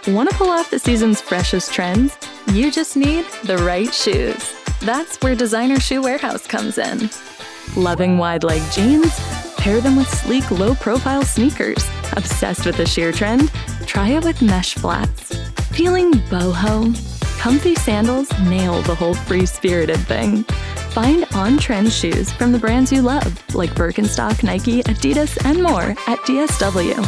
Want to pull off the season's freshest trends? You just need the right shoes. That's where Designer Shoe Warehouse comes in. Loving wide-leg jeans? Pair them with sleek, low-profile sneakers. Obsessed with the sheer trend? Try it with mesh flats. Feeling boho? Comfy sandals nail the whole free-spirited thing. Find on-trend shoes from the brands you love, like Birkenstock, Nike, Adidas, and more at DSW.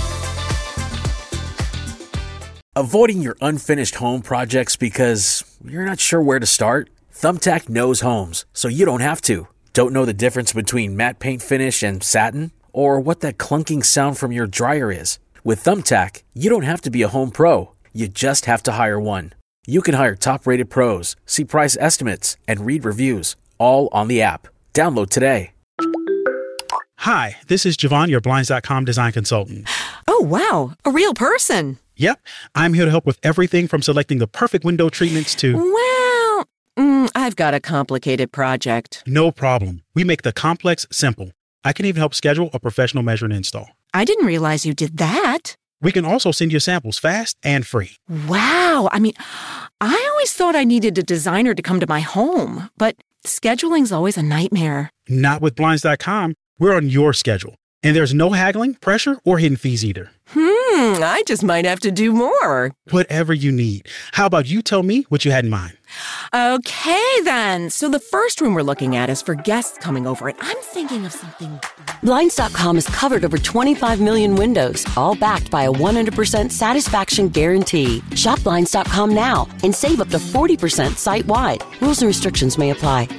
Avoiding your unfinished home projects because you're not sure where to start? Thumbtack knows homes, so you don't have to. Don't know the difference between matte paint finish and satin? Or what that clunking sound from your dryer is? With Thumbtack, you don't have to be a home pro. You just have to hire one. You can hire top-rated pros, see price estimates, and read reviews, all on the app. Download today. Hi, this is Javon, your Blinds.com design consultant. Oh, wow. A real person. Yep. I'm here to help with everything from selecting the perfect window treatments to... Well, I've got a complicated project. No problem. We make the complex simple. I can even help schedule a professional measure and install. I didn't realize you did that. We can also send you samples fast and free. Wow. I always thought I needed a designer to come to my home, but scheduling's always a nightmare. Not with Blinds.com. We're on your schedule. And there's no haggling, pressure, or hidden fees either. I just might have to do more. Whatever you need. How about you tell me what you had in mind? Okay, then. So the first room we're looking at is for guests coming over, and I'm thinking of something... Blinds.com has covered over 25 million windows, all backed by a 100% satisfaction guarantee. Shop Blinds.com now and save up to 40% site-wide. Rules and restrictions may apply.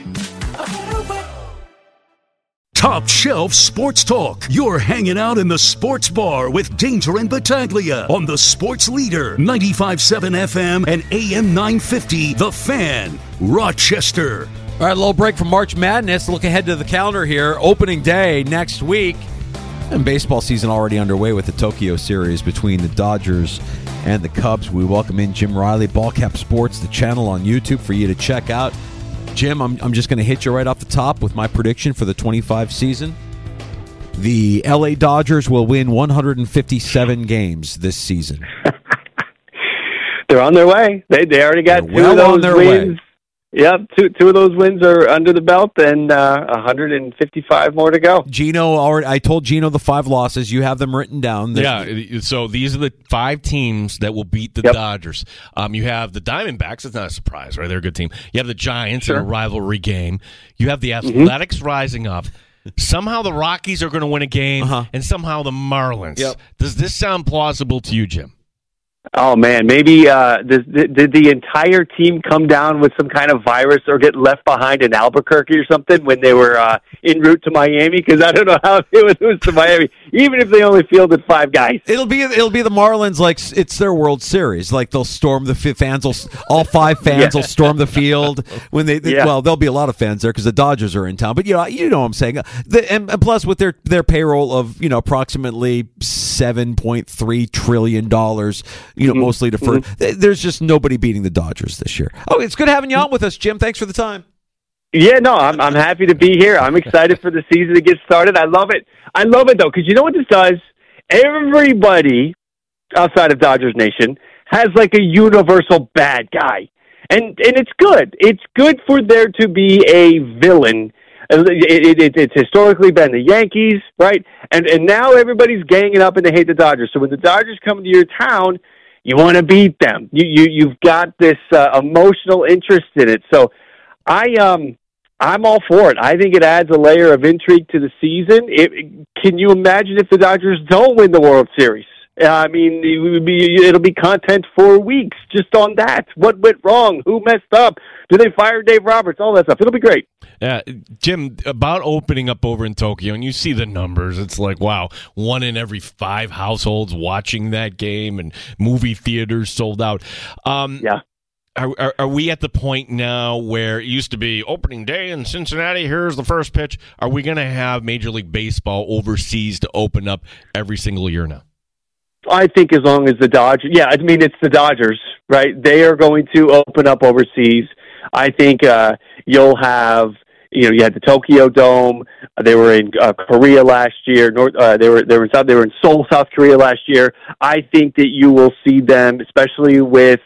Top Shelf Sports Talk. You're hanging out in the sports bar with Danger and Battaglia on the Sports Leader, 95.7 FM and AM 950, The Fan, Rochester. All right, a little break from March Madness. Look ahead to the calendar here. Opening day next week. And baseball season already underway with the Tokyo series between the Dodgers and the Cubs. We welcome in Jim Riley, Ballcap Sports, the channel on YouTube for you to check out. Jim, I'm just going to hit you right off the top with my prediction for the 25 season. The LA Dodgers will win 157 games this season. They're on their way. They already got They're well two of on those their wins. way. Yep, two of those wins are under the belt, and 155 more to go. I told Gino the 5 losses. You have them written down. Yeah, so these are the 5 teams that will beat the Dodgers. You have the Diamondbacks. It's not a surprise, right? They're a good team. You have the Giants in a rivalry game. You have the Athletics rising up. Somehow the Rockies are going to win a game, and somehow the Marlins. Yep. Does this sound plausible to you, Jim? Oh, man, maybe did the entire team come down with some kind of virus or get left behind in Albuquerque or something when they were en route to Miami? Because I don't know how they would lose to Miami, even if they only fielded 5 guys. It'll be the Marlins, like it's their World Series. Like they'll storm the fans. All 5 fans will storm the field when they well, there'll be a lot of fans there because the Dodgers are in town. But you know what I'm saying. And plus with their payroll of approximately $7.3 trillion. Mostly deferred. There's just nobody beating the Dodgers this year. Oh, it's good having you on with us, Jim. Thanks for the time. Yeah, no, I'm happy to be here. I'm excited for the season to get started. I love it. Though, because you know what this does? Everybody outside of Dodgers Nation has like a universal bad guy, and it's good. It's good for there to be a villain. It's historically been the Yankees, right? And now everybody's ganging up and they hate the Dodgers. So when the Dodgers come to your town, you want to beat them. You've got this emotional interest in it. So I'm all for it. I think it adds a layer of intrigue to the season. Can you imagine if the Dodgers don't win the World Series? It'll be content for weeks just on that. What went wrong? Who messed up? Do they fire Dave Roberts? All that stuff. It'll be great. Jim, about opening up over in Tokyo, and you see the numbers. It's like, wow, 1 in every 5 households watching that game, and movie theaters sold out. Are we at the point now where it used to be opening day in Cincinnati, here's the first pitch? Are we going to have Major League Baseball overseas to open up every single year now? I think as long as the Dodgers, it's the Dodgers, right? They are going to open up overseas. I think you'll have You had the Tokyo Dome. They were in Korea last year. They were in Seoul, South Korea last year. I think that you will see them, especially with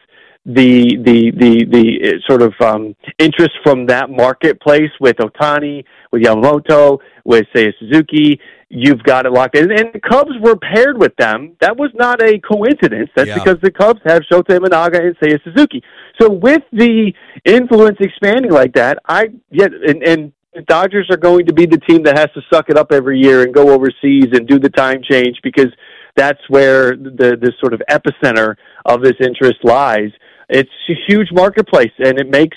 the sort of interest from that marketplace with Ohtani, with Yamamoto, with Seiya Suzuki. You've got it locked in. And the Cubs were paired with them. That was not a coincidence. That's because the Cubs have Shota Imanaga and Seiya Suzuki. So with the influence expanding like that, and the Dodgers are going to be the team that has to suck it up every year and go overseas and do the time change, because that's where the sort of epicenter of this interest lies. It's a huge marketplace, and it makes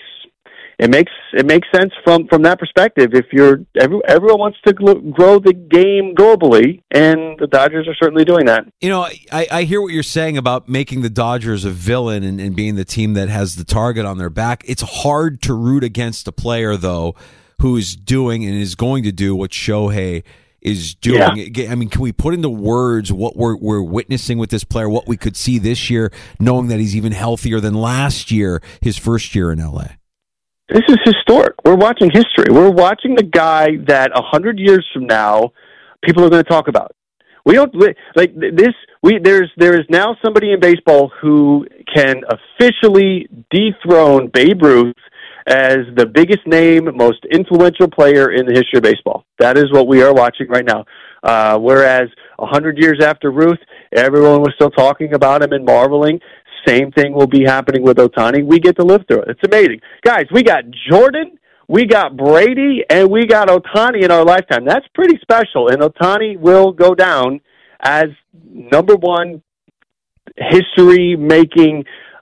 sense from that perspective. If everyone wants to grow the game globally, and the Dodgers are certainly doing that. I hear what you're saying about making the Dodgers a villain and being the team that has the target on their back. It's hard to root against a player, though, who is doing and is going to do what Shohei is doing. Yeah. I mean, can we put into words what we're witnessing with this player, what we could see this year, knowing that he's even healthier than last year, his first year in LA? This is historic. We're watching history. We're watching the guy that 100 years from now, people are going to talk about. We don't like this. There is now somebody in baseball who can officially dethrone Babe Ruth as the biggest name, most influential player in the history of baseball. That is what we are watching right now. Whereas 100 years after Ruth, everyone was still talking about him and marveling. Same thing will be happening with Ohtani. We get to live through it. It's amazing. Guys, we got Jordan, we got Brady, and we got Ohtani in our lifetime. That's pretty special, and Ohtani will go down as number one history-making,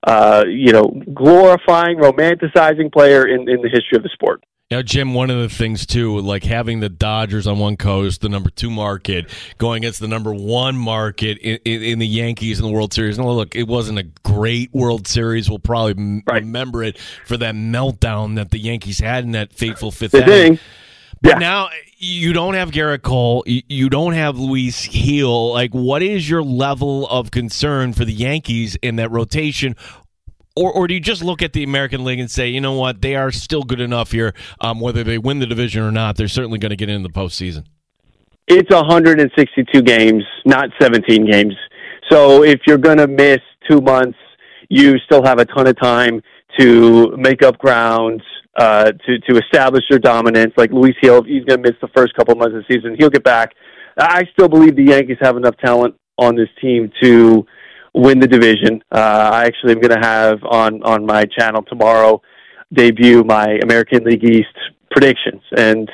glorifying, romanticizing player in the history of the sport. Jim, one of the things, too, like having the Dodgers on one coast, the number 2 market, going against the number 1 market in the Yankees in the World Series. And look, it wasn't a great World Series. We'll probably remember it for that meltdown that the Yankees had in that fateful 5th inning. But now you don't have Garrett Cole. You don't have Luis Gil. Like, what is your level of concern for the Yankees in that rotation? Or do you just look at the American League and say, you know what, they are still good enough here, whether they win the division or not, they're certainly going to get in the postseason? It's 162 games, not 17 games. So if you're going to miss 2 months, you still have a ton of time to make up ground, to establish your dominance. Like Luis Gil, he's going to miss the first couple months of the season. He'll get back. I still believe the Yankees have enough talent on this team to win the division. I actually am going to have on my channel tomorrow debut my American League East predictions, and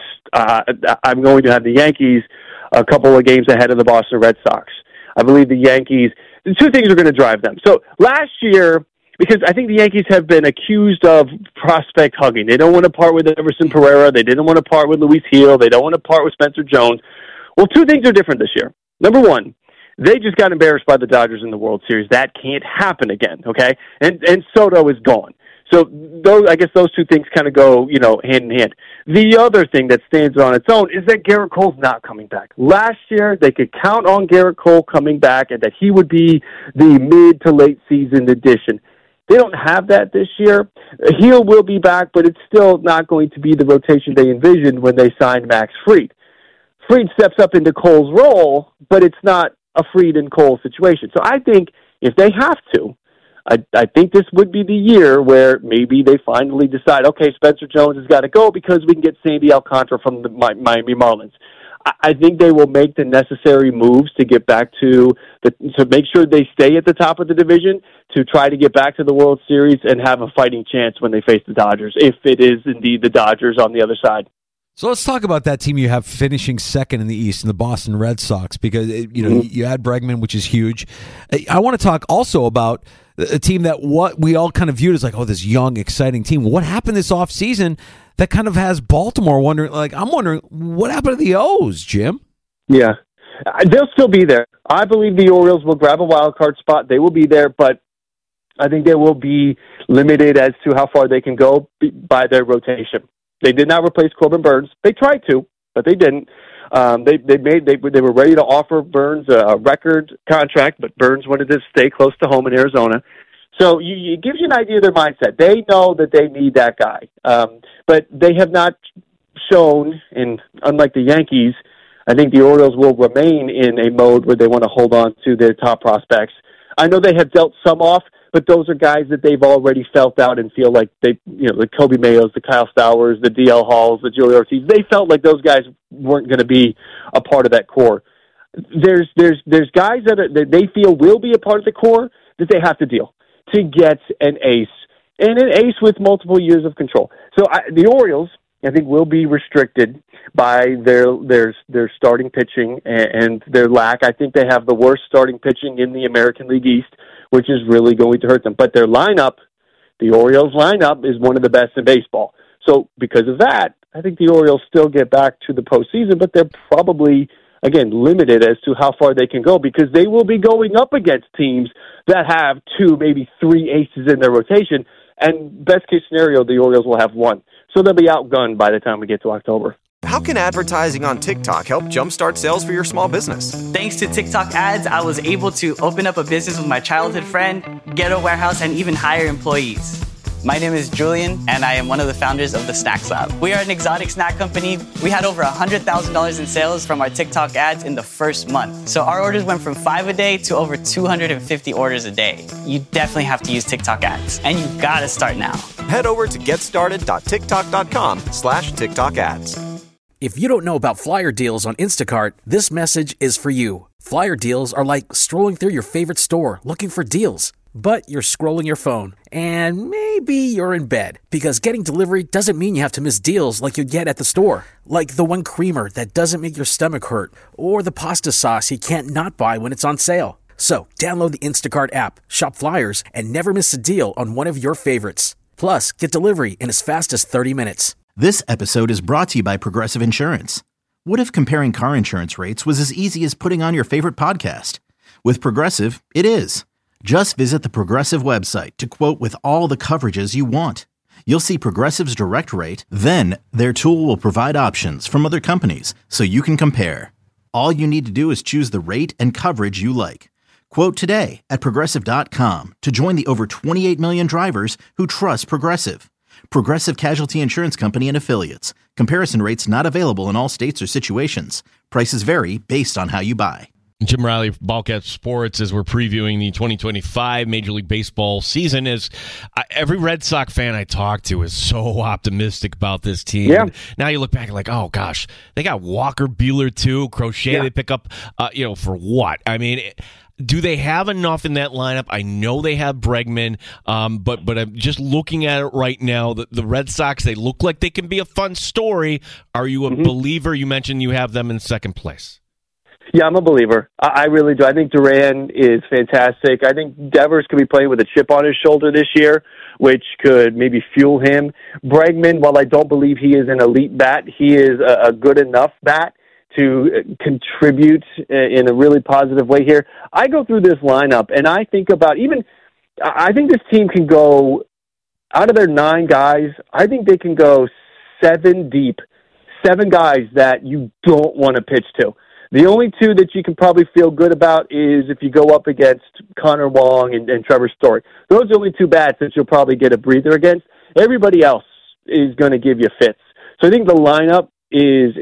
I'm going to have the Yankees a couple of games ahead of the Boston Red Sox. I believe the Yankees, the 2 things are going to drive them. So last year, because I think the Yankees have been accused of prospect hugging. They don't want to part with Everson Pereira. They didn't want to part with Luis Gil. They don't want to part with Spencer Jones. Well, 2 things are different this year. Number 1, they just got embarrassed by the Dodgers in the World Series. That can't happen again, okay? And Soto is gone. So those 2 things kind of go, hand in hand. The other thing that stands on its own is that Garrett Cole's not coming back. Last year, they could count on Garrett Cole coming back and that he would be the mid to late season addition. They don't have that this year. Gil will be back, but it's still not going to be the rotation they envisioned when they signed Max Fried. Fried steps up into Cole's role, but it's not a Fried and Cole situation. So I think if they have to, I think this would be the year where maybe they finally decide, okay, Spencer Jones has got to go because we can get Sandy Alcantara from the Miami Marlins. I think they will make the necessary moves to get back to make sure they stay at the top of the division, to try to get back to the World Series and have a fighting chance when they face the Dodgers, if it is indeed the Dodgers on the other side. So let's talk about that team you have finishing second in the East, in the Boston Red Sox, because you had Bregman, which is huge. I want to talk also about a team that what we all kind of viewed as like, this young, exciting team. What happened this offseason that kind of has Baltimore wondering, I'm wondering, what happened to the O's, Jim? Yeah, they'll still be there. I believe the Orioles will grab a wild card spot. They will be there, but I think they will be limited as to how far they can go by their rotation. They did not replace Corbin Burns. They tried to, but they didn't. They were ready to offer Burns a record contract, but Burns wanted to stay close to home in Arizona. So it gives you an idea of their mindset. They know that they need that guy, but they have not shown, and unlike the Yankees, I think the Orioles will remain in a mode where they want to hold on to their top prospects. I know they have dealt some off, but those are guys that they've already felt out and feel like the Kobe Mayos, the Kyle Stowers, the DL Halls, the Julio Ortiz, they felt like those guys weren't going to be a part of that core. There's guys that they feel will be a part of the core that they have to deal to get an ace, and an ace with multiple years of control. So the Orioles, I think, will be restricted by their starting pitching and their lack. I think they have the worst starting pitching in the American League East, which is really going to hurt them. But their lineup, the Orioles lineup, is one of the best in baseball. So because of that, I think the Orioles still get back to the postseason, but they're probably, again, limited as to how far they can go because they will be going up against teams that have 2, maybe 3 aces in their rotation. And best case scenario, the Orioles will have 1. So they'll be outgunned by the time we get to October. How can advertising on TikTok help jumpstart sales for your small business? Thanks to TikTok ads, I was able to open up a business with my childhood friend, get a warehouse, and even hire employees. My name is Julian, and I am one of the founders of the Snacks Lab. We are an exotic snack company. We had over $100,000 in sales from our TikTok ads in the first month. So our orders went from 5 a day to over 250 orders a day. You definitely have to use TikTok ads, and you gotta start now. Head over to getstarted.tiktok.com/TikTok ads. If you don't know about flyer deals on Instacart, this message is for you. Flyer deals are like strolling through your favorite store looking for deals. But you're scrolling your phone, and maybe you're in bed, because getting delivery doesn't mean you have to miss deals like you get at the store. Like the one creamer that doesn't make your stomach hurt, or the pasta sauce you can't not buy when it's on sale. So download the Instacart app, shop flyers, and never miss a deal on one of your favorites. Plus, get delivery in as fast as 30 minutes. This episode is brought to you by Progressive Insurance. What if comparing car insurance rates was as easy as putting on your favorite podcast? With Progressive, it is. Just visit the Progressive website to quote with all the coverages you want. You'll see Progressive's direct rate, then their tool will provide options from other companies so you can compare. All you need to do is choose the rate and coverage you like. Quote today at Progressive.com to join the over 28 million drivers who trust Progressive. Progressive Casualty Insurance Company and Affiliates. Comparison rates not available in all states or situations. Prices vary based on how you buy. Jim Riley, Ballcat Sports, as we're previewing the 2025 Major League Baseball season. Every Red Sox fan I talk to is so optimistic about this team. Yeah. Now you look back and like, oh gosh, they got Walker Buehler too, Crochet they pick up, for what? I mean, do they have enough in that lineup? I know they have Bregman, but I'm just looking at it right now. The Red Sox, they look like they can be a fun story. Are you a believer? You mentioned you have them in second place. Yeah, I'm a believer. I really do. I think Duran is fantastic. I think Devers could be playing with a chip on his shoulder this year, which could maybe fuel him. Bregman, while I don't believe he is an elite bat, he is a good enough bat to contribute in a really positive way here. I go through this lineup, and I think about I think this team can go, out of their 9 guys, I think they can go 7 deep, 7 guys that you don't want to pitch to. The only 2 that you can probably feel good about is if you go up against Connor Wong and Trevor Story. Those are the only 2 bats that you'll probably get a breather against. Everybody else is going to give you fits. So I think the lineup is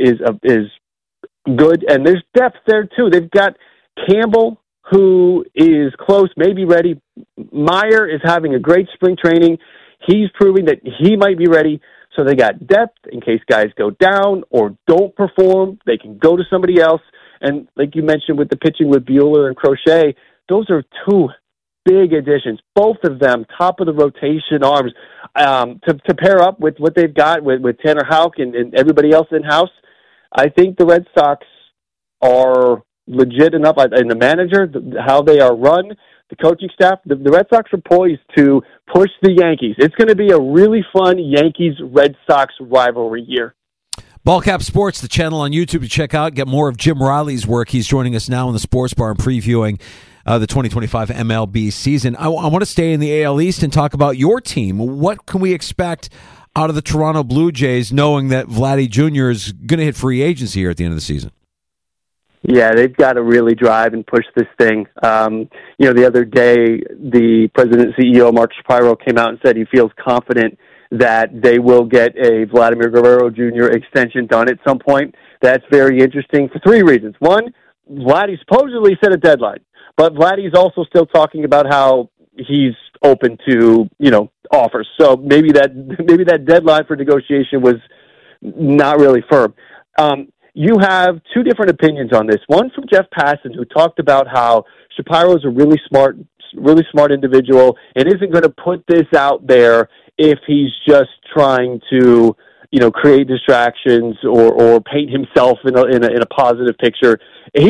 good, and there's depth there too. They've got Campbell, who is close, maybe ready. Meyer is having a great spring training. He's proving that he might be ready. So they got depth in case guys go down or don't perform. They can go to somebody else. And like you mentioned with the pitching with Buehler and Crochet, those are 2 big additions. Both of them top of the rotation arms to pair up with what they've got with Tanner Houck and everybody else in-house. I think the Red Sox are legit enough in the manager, how they are run, the coaching staff. The Red Sox are poised to push the Yankees. It's going to be a really fun Yankees-Red Sox rivalry year. Ballcap Sports, the channel on YouTube to check out. Get more of Jim Riley's work. He's joining us now in the Sports Bar and previewing the 2025 MLB season. I want to stay in the AL East and talk about your team. What can we expect out of the Toronto Blue Jays, knowing that Vladdy Jr. is going to hit free agency here at the end of the season? Yeah, they've got to really drive and push this thing. The other day, the president and CEO, Mark Shapiro, came out and said he feels confident that they will get a Vladimir Guerrero Jr. extension done at some point. That's very interesting for 3 reasons. One, Vladdy supposedly set a deadline, but Vladdy's also still talking about how he's open to, offers. So maybe that deadline for negotiation was not really firm. You have 2 different opinions on this. One from Jeff Passan, who talked about how Shapiro is a really smart individual and isn't going to put this out there if he's just trying to, create distractions or paint himself in a positive picture.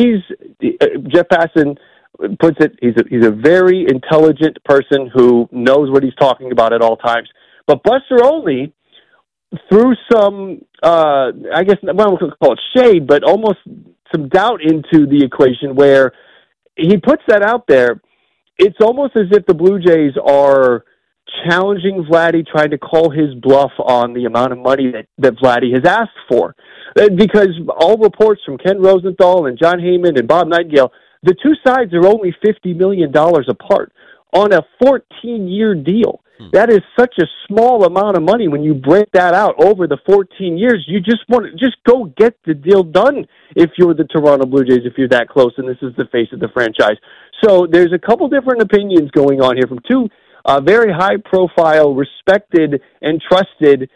Jeff Passan puts it, he's a very intelligent person who knows what he's talking about at all times. But Buster Olney threw some, I guess, I don't want to call it shade, but almost some doubt into the equation where he puts that out there. It's almost as if the Blue Jays are challenging Vladdy, trying to call his bluff on the amount of money that Vladdy has asked for. Because all reports from Ken Rosenthal and John Heyman and Bob Nightingale, the 2 sides are only $50 million apart on a 14-year deal. That is such a small amount of money when you break that out over the 14 years. You just want to go get the deal done if you're the Toronto Blue Jays, if you're that close, and this is the face of the franchise. So there's a couple different opinions going on here from 2 very high-profile, respected, and trusted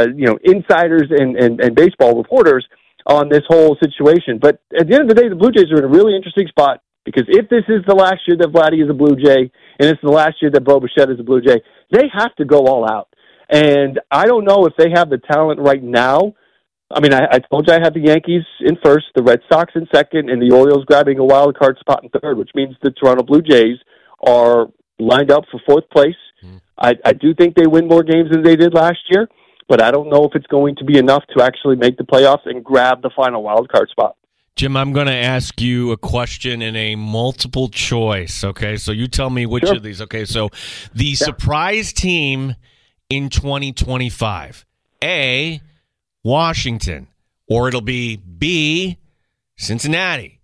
insiders and baseball reporters on this whole situation. But at the end of the day, the Blue Jays are in a really interesting spot because if this is the last year that Vladdy is a Blue Jay and it's the last year that Bo Bichette is a Blue Jay, they have to go all out. And I don't know if they have the talent right now. I mean, I told you I had the Yankees in first, the Red Sox in second, and the Orioles grabbing a wild card spot in third, which means the Toronto Blue Jays are lined up for 4th place. I do think they win more games than they did last year, but I don't know if it's going to be enough to actually make the playoffs and grab the final wild card spot. Jim, I'm going to ask you a question in a multiple choice, okay? So you tell me which of these. Okay, so the surprise team in 2025, A, Washington, or it'll be B, Cincinnati.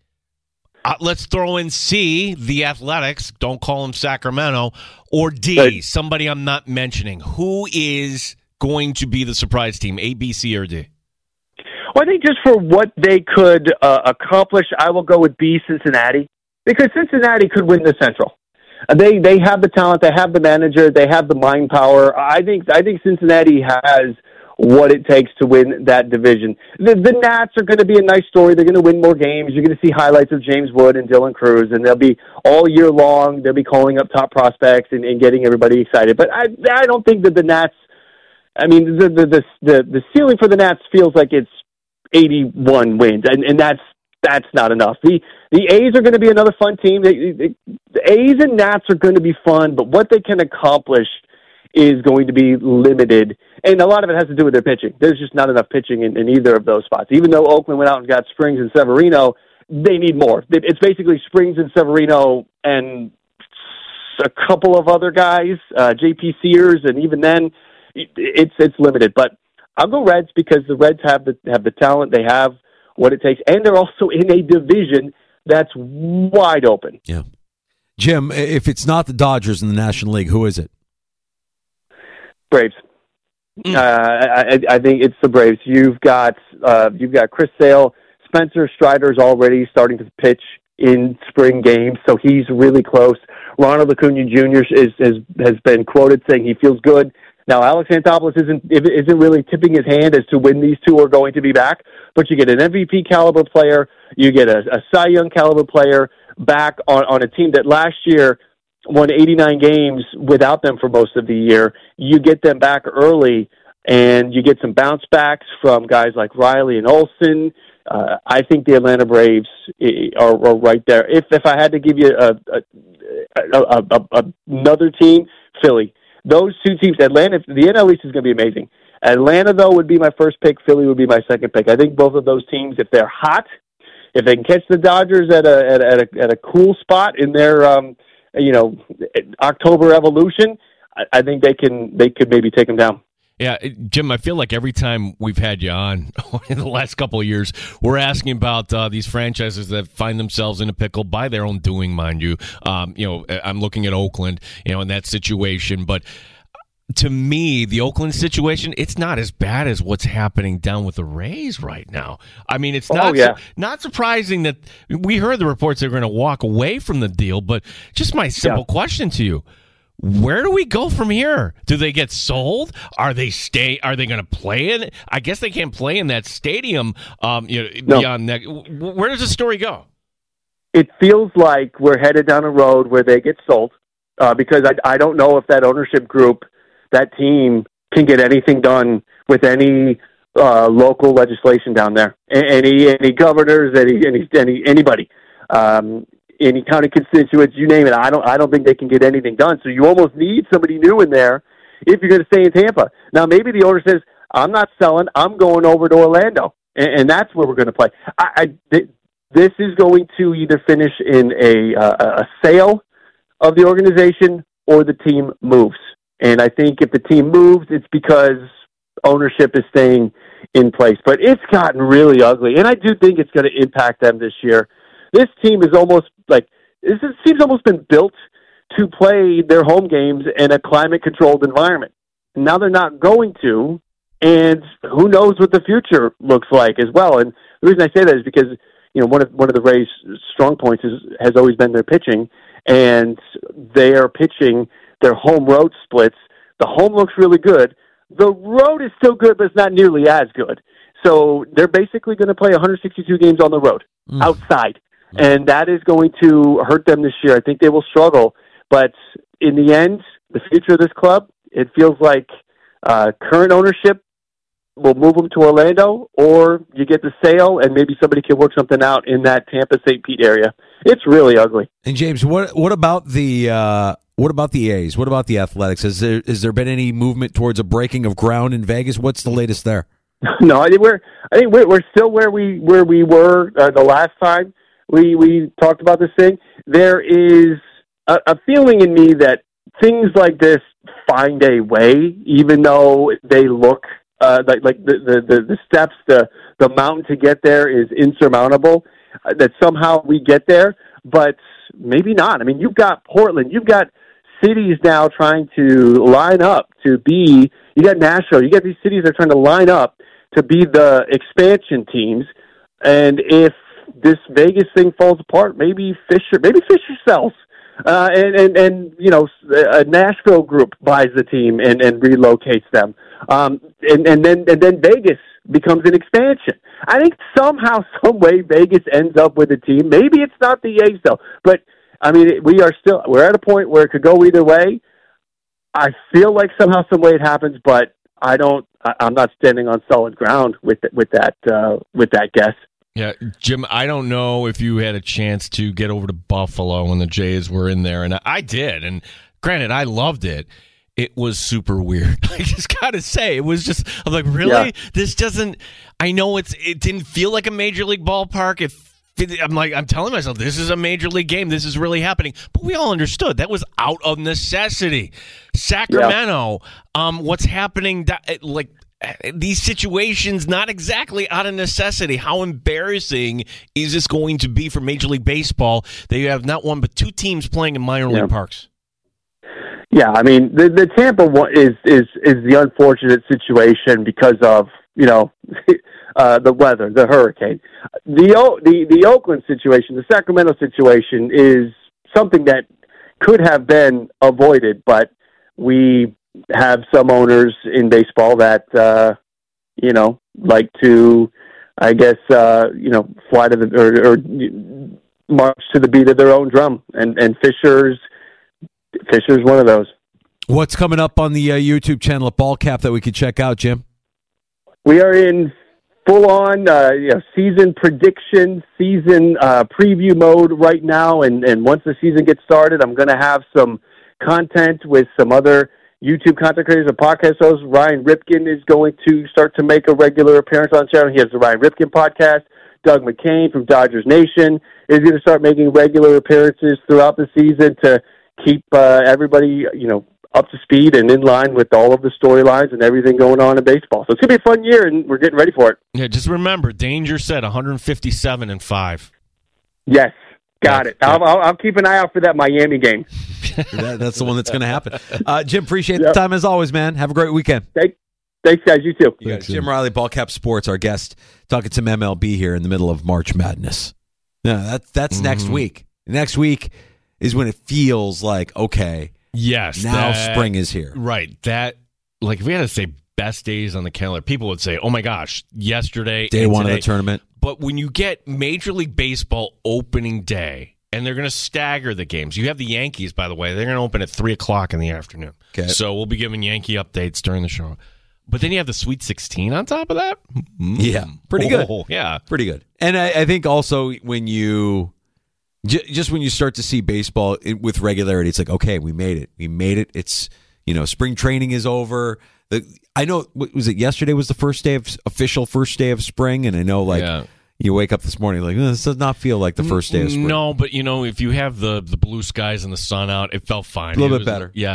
Let's throw in C, the Athletics, don't call them Sacramento, or D, somebody I'm not mentioning. Who is going to be the surprise team, A, B, C, or D? Well, I think just for what they could accomplish, I will go with B, Cincinnati, because Cincinnati could win the Central. They have the talent, they have the manager, they have the mind power. I think Cincinnati has what it takes to win that division. The Nats are going to be a nice story. They're going to win more games. You're going to see highlights of James Wood and Dylan Cruz, and they'll be all year long. They'll be calling up top prospects and getting everybody excited. But I don't think that the Nats. I mean, the ceiling for the Nats feels like it's 81 wins, and that's not enough. The A's are going to be another fun team. The A's and Nats are going to be fun, but what they can accomplish is going to be limited, and a lot of it has to do with their pitching. There's just not enough pitching in either of those spots. Even though Oakland went out and got Springs and Severino, they need more. It's basically Springs and Severino and a couple of other guys, J.P. Sears, and even then, it's limited. But I'll go Reds because the Reds have the talent, they have what it takes, and they're also in a division that's wide open. Yeah, Jim, if it's not the Dodgers in the National League, who is it? Braves. I think it's the Braves. You've got Chris Sale, Spencer Strider's already starting to pitch in spring games, so he's really close. Ronald Acuna Jr. has been quoted saying he feels good. Now, Alex Anthopoulos isn't really tipping his hand as to when these two are going to be back, but you get an MVP caliber player, you get a Cy Young caliber player back on a team that last year won 89 games without them for most of the year. You get them back early, and you get some bounce backs from guys like Riley and Olsen. I think the Atlanta Braves are right there. If I had to give you another team, Philly. Those two teams, Atlanta, the NL East is going to be amazing. Atlanta, though, would be my first pick. Philly would be my second pick. I think both of those teams, if they're hot, if they can catch the Dodgers at a cool spot in their October evolution, I think they could maybe take them down. Yeah, Jim, I feel like every time we've had you on in the last couple of years, we're asking about these franchises that find themselves in a pickle by their own doing, mind you. I'm looking at Oakland, in that situation. But to me, the Oakland situation, it's not as bad as what's happening down with the Rays right now. I mean, it's not surprising that we heard the reports they're going to walk away from the deal, but just my simple question to you. Where do we go from here? Do they get sold? Are they going to play in it? I guess they can't play in that stadium. Beyond that, where does the story go? It feels like we're headed down a road where they get sold because I don't know if that ownership group, that team, can get anything done with any local legislation down there. Any governors, anybody. Any county constituents, you name it. I don't think they can get anything done. So you almost need somebody new in there if you're going to stay in Tampa. Now, maybe the owner says, I'm not selling. I'm going over to Orlando. And that's where we're going to play. This is going to either finish in a sale of the organization or the team moves. And I think if the team moves, it's because ownership is staying in place. But it's gotten really ugly. And I do think it's going to impact them this year. This team is almost this team's almost been built to play their home games in a climate-controlled environment. Now they're not going to, and who knows what the future looks like as well. And the reason I say that is because one of the Rays' strong points has always been their pitching, and they are pitching their home-road splits. The home looks really good. The road is still good, but it's not nearly as good. So they're basically going to play 162 games on the road, outside. And that is going to hurt them this year. I think they will struggle. But in the end, the future of this club, it feels like current ownership will move them to Orlando, or you get the sale and maybe somebody can work something out in that Tampa-St. Pete area. It's really ugly. And James, what about the A's? What about the Athletics? Has there been any movement towards a breaking of ground in Vegas? What's the latest there? No, I think we're still where we were the last time we talked about this thing. There is a feeling in me that things like this find a way, even though they look like the steps, the mountain to get there is insurmountable. That somehow we get there, but maybe not. I mean, you've got Portland, you've got cities now trying to line up to be. You got Nashville, you got these cities that are trying to line up to be the expansion teams, and if this Vegas thing falls apart, maybe Fisher sells, and a Nashville group buys the team and relocates them, and then Vegas becomes an expansion. I think somehow, some way, Vegas ends up with a team. Maybe it's not the A's though, but I mean, we're at a point where it could go either way. I feel like somehow, some way it happens, but I'm not standing on solid ground with that guess. Yeah, Jim, I don't know if you had a chance to get over to Buffalo when the Jays were in there, and I did. And granted, I loved it. It was super weird. I just got to say, it was just, I'm like, really? Yeah. This doesn't, I know it didn't feel like a major league ballpark. I'm telling myself, this is a major league game. This is really happening. But we all understood that was out of necessity. Sacramento, what's happening, these situations, not exactly out of necessity. How embarrassing is this going to be for Major League Baseball that you have not one but two teams playing in minor league parks? Yeah, I mean, the Tampa one is the unfortunate situation because of, the weather, the hurricane. The Oakland situation, the Sacramento situation is something that could have been avoided, but we have some owners in baseball that, like to, I guess, fly to or march to the beat of their own drum. And Fisher's one of those. What's coming up on the YouTube channel at Ballcap that we could check out, Jim? We are in full-on season prediction, season preview mode right now. And once the season gets started, I'm going to have some content with some other YouTube content creators and podcast hosts. Ryan Ripken is going to start to make a regular appearance on the channel. He has the Ryan Ripken podcast. Doug McCain from Dodgers Nation is going to start making regular appearances throughout the season to keep everybody, up to speed and in line with all of the storylines and everything going on in baseball. So it's going to be a fun year, and we're getting ready for it. Yeah, just remember, Danger said 157-5. Yes. Got it. I'll keep an eye out for that Miami game. That's the one that's going to happen. Jim, appreciate the time as always, man. Have a great weekend. Thanks, guys. You too. Jim Riley, Ballcap Sports, our guest, talking some MLB here in the middle of March Madness. Yeah, that's next week. Next week is when it feels like, okay, yes, now spring is here. Right. That, like, if we had to say best days on the calendar, people would say, oh my gosh, yesterday, day one of the tournament. But when you get Major League Baseball opening day, and they're going to stagger the games. You have the Yankees, by the way. They're going to open at 3 o'clock in the afternoon. Okay. So we'll be giving Yankee updates during the show. But then you have the Sweet 16 on top of that? Yeah, pretty good. Yeah. Pretty good. And I think also when you just when you start to see baseball with regularity, it's like, okay, we made it. We made it. It's, spring training is over. I know, was it yesterday was the official first day of spring? And I know, you wake up this morning like, this does not feel like the first day of spring. No, but, if you have the blue skies and the sun out, it felt fine. A little bit better. Yeah.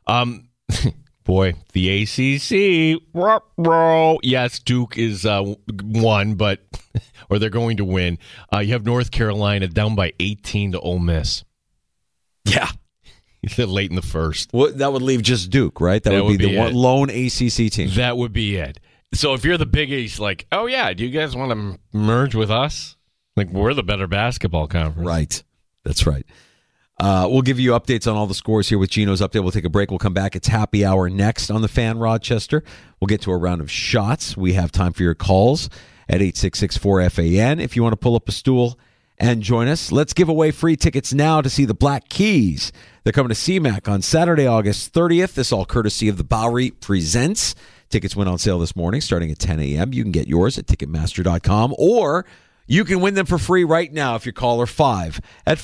Boy, the ACC. Yes, Duke is won, or they're going to win. You have North Carolina down by 18 to Ole Miss. Yeah. Late in the first. Well, that would leave just Duke, right? That would be the one lone ACC team. That would be it. So if you're the Big East, like, oh, yeah, do you guys want to merge with us? Like, we're the better basketball conference. Right. That's right. We'll give you updates on all the scores here with Gino's update. We'll take a break. We'll come back. It's happy hour next on the Fan Rochester. We'll get to a round of shots. We have time for your calls at 866-4FAN. If you want to pull up a stool and join us, let's give away free tickets now to see the Black Keys. They're coming to CMAC on Saturday, August 30th. This all courtesy of the Bowery Presents. Tickets went on sale this morning starting at 10 a.m. You can get yours at Ticketmaster.com, or you can win them for free right now if you call caller 5 at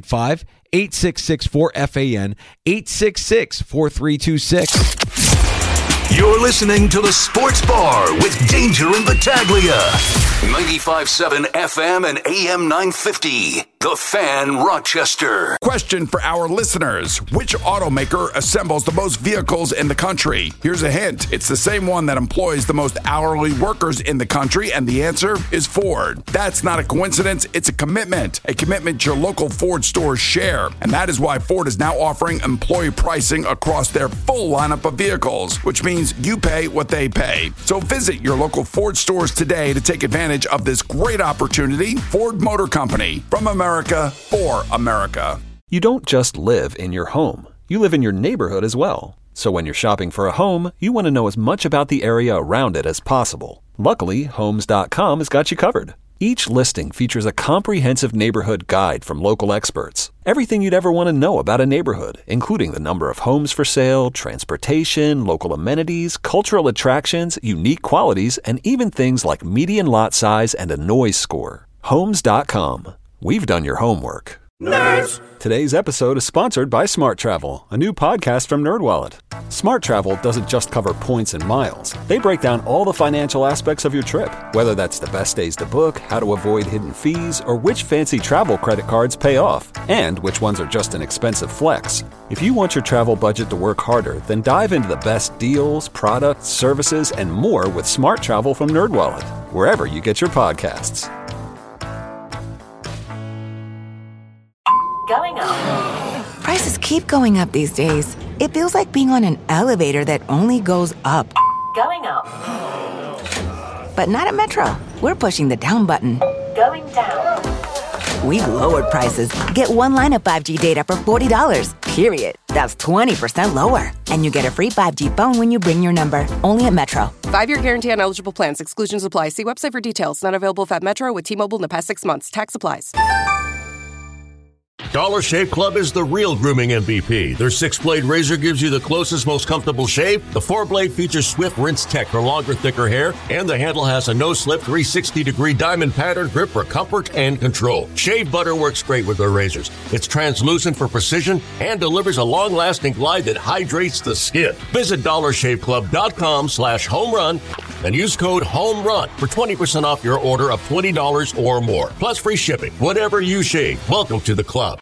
585-866-4FAN, 866-4326. You're listening to The Sports Bar with Danger and Battaglia. 95.7 FM and AM 950. The Fan Rochester. Question for our listeners. Which automaker assembles the most vehicles in the country? Here's a hint. It's the same one that employs the most hourly workers in the country, and the answer is Ford. That's not a coincidence. It's a commitment your local Ford stores share. And that is why Ford is now offering employee pricing across their full lineup of vehicles, which means you pay what they pay. So visit your local Ford stores today to take advantage of this great opportunity. Ford Motor Company, from America for America. You don't just live in your home. You live in your neighborhood as well. So when you're shopping for a home, you want to know as much about the area around it as possible. Luckily, Homes.com has got you covered. Each listing features a comprehensive neighborhood guide from local experts. Everything you'd ever want to know about a neighborhood, including the number of homes for sale, transportation, local amenities, cultural attractions, unique qualities, and even things like median lot size and a noise score. Homes.com. We've done your homework. Nerds! Today's episode is sponsored by Smart Travel, a new podcast from NerdWallet. Smart Travel doesn't just cover points and miles. They break down all the financial aspects of your trip, whether that's the best days to book, how to avoid hidden fees, or which fancy travel credit cards pay off, and which ones are just an expensive flex. If you want your travel budget to work harder, then dive into the best deals, products, services, and more with Smart Travel from NerdWallet, wherever you get your podcasts. Going up. Prices keep going up these days. It feels like being on an elevator that only goes up. Going up. But not at Metro. We're pushing the down button. Going down. We've lowered prices. Get one line of 5G data for $40, period. That's 20% lower. And you get a free 5G phone when you bring your number. Only at Metro. 5-year guarantee on eligible plans. Exclusions apply. See website for details. Not available at Metro with T-Mobile in the past 6 months. Tax applies. Dollar Shave Club is the real grooming MVP. Their 6-blade razor gives you the closest, most comfortable shave. The 4-blade features Swift Rinse Tech for longer, thicker hair. And the handle has a no-slip 360-degree diamond pattern grip for comfort and control. Shave butter works great with their razors. It's translucent for precision and delivers a long-lasting glide that hydrates the skin. Visit DollarShaveClub.com/homerun and use code HOMERUN for 20% off your order of $20 or more. Plus free shipping. Whatever you shave, welcome to the club.